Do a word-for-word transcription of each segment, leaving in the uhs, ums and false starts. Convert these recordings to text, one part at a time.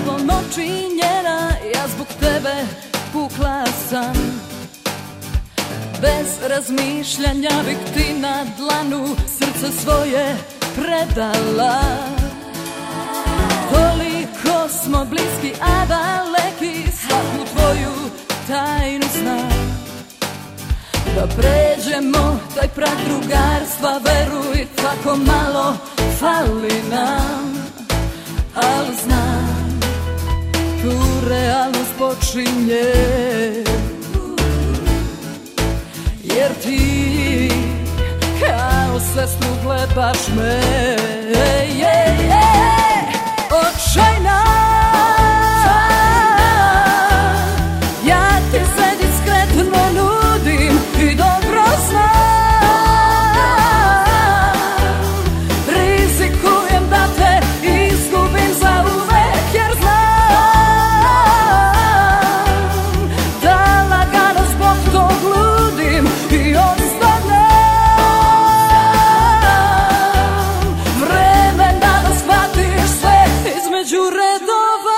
Plavom oči njena, ja zbog tebe pukla sam. Bez razmišljanja bih ti na dlanu srce svoje predala. Toliko smo bliski, a daleki, svaku tvoju tajnu znam. Da pređemo taj prag drugarstva, veruj, tako malo fali nam. Al znam, tu realnost počinje, jer ti kao sestru gledaš me. Očajna, ja ti se diskretno nudim i dobro znam. Rizikujem da te izgubim za uvek, jer znam da lagano zbog tog ludim i ostanem. Vreme da da shvatiš sve između redova.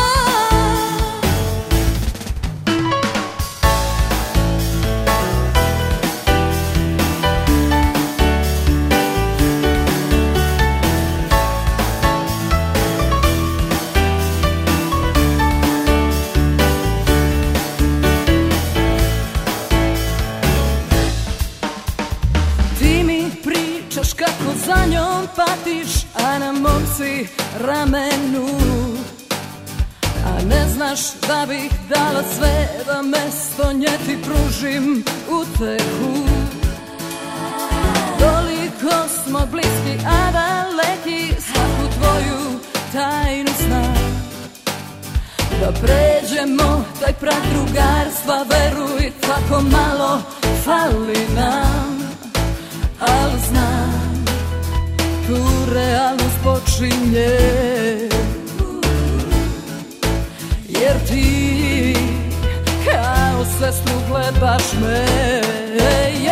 Ti mi pričaš kako za njom patiš, a na mom si ramenu. A ne znaš da bih dala sve da mesto nje ti pružim utehu. Toliko smo bliski, a daleki, svaku tvoju tajnu znam. Da pređemo taj prag drugarstva, veruj, tako malo fali nam. Al znam, tu realnost počinje, jer ti kao sestru gledaš me.